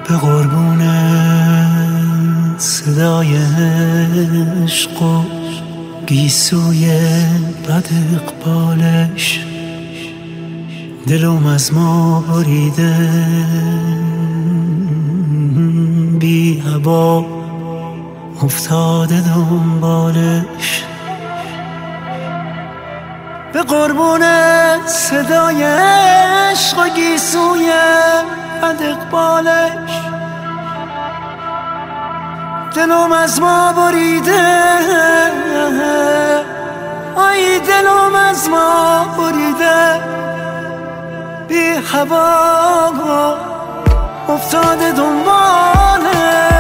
به قربون صدای عشق و گیسوی بد اقبالش دلم از ما بریده بی هوا افتاده دنبالش. به قربون صدای عشق و گیسوی بد اقبالش دلم از ما بریده، آی دلم از ما بریده بی هوا افتاده دنبالش.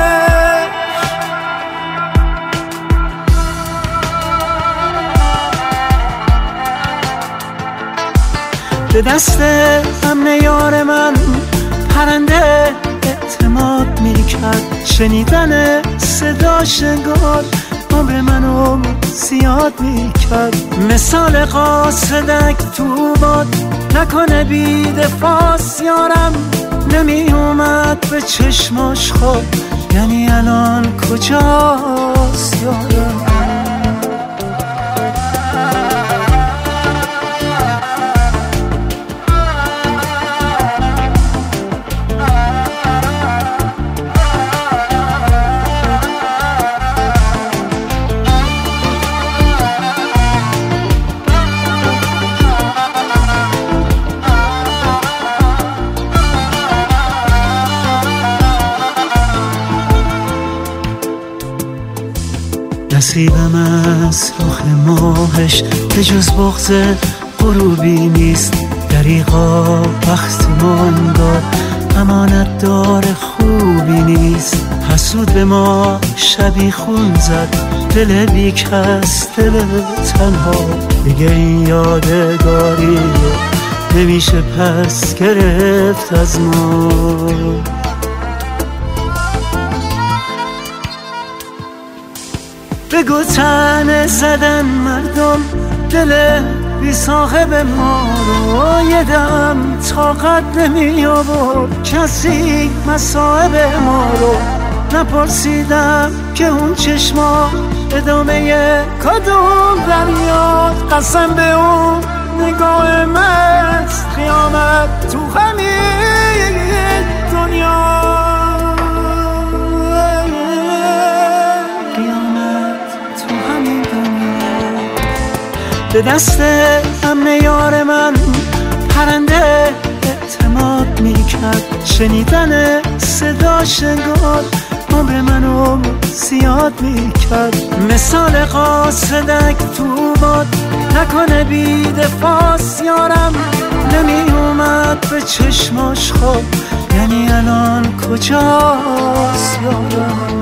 به دست امن یار من پرنده اعتماد میکرد، شنیدن صداش انگار عمر منو زیاد میکرد. مثال قاصدک تو باد نکنه بی دفاس یارم، نمی اومد به چشماش خواب، یعنی الان کجاست یارم؟ نصیبم از رخ ماهش به جز بغض غروبی نیست، دریغا وقت ما انگار امانت دار خوبی نیست. حسود به ما شبی خون زد، دل بی کس دل تنها، دیگه این یادگاری نمیشه پس گرفت از ما. بگو تنه زدن مردم دل بی صاحب ما رو، یه دم طاقت نمی آورد کسی مصاحب ما رو. نپرسیدم که اون چشما ادامه کدوم دریاد، قسم به اون نگاه مست قیامت تو همین دنیا. به دست امن یار من پرنده اعتماد میکرد، شنیدن صداش انگار عمر منو زیاد میکرد. مثال قاصدک تو باد نکنه بی دفاس یارم، نمی اومد به چشماش خواب، یعنی الان کجاست یارم؟